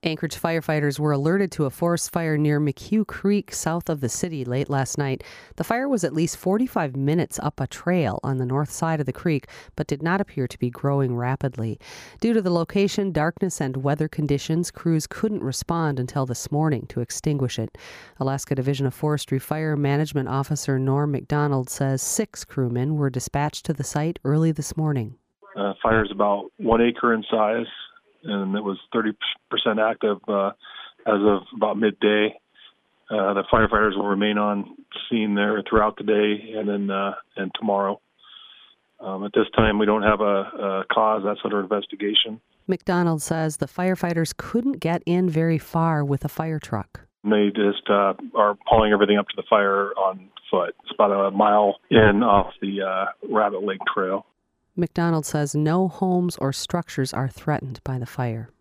Anchorage firefighters were alerted to a forest fire near McHugh Creek south of the city late last night. The fire was at least 45 minutes up a trail on the north side of the creek, but did not appear to be growing rapidly. Due to the location, darkness, and weather conditions, crews couldn't respond until this morning to extinguish it. Alaska Division of Forestry Fire Management Officer Norm McDonald says 6 crewmen were dispatched to the site early this morning. Fire is about 1 acre in size, and it was 30% active as of about midday. The firefighters will remain on scene there throughout the day and tomorrow. At this time, we don't have a cause. That's under investigation. McDonald says the firefighters couldn't get in very far with a fire truck. They just are hauling everything up to the fire on foot. It's about a mile in off the Rabbit Lake Trail. McDonald says no homes or structures are threatened by the fire.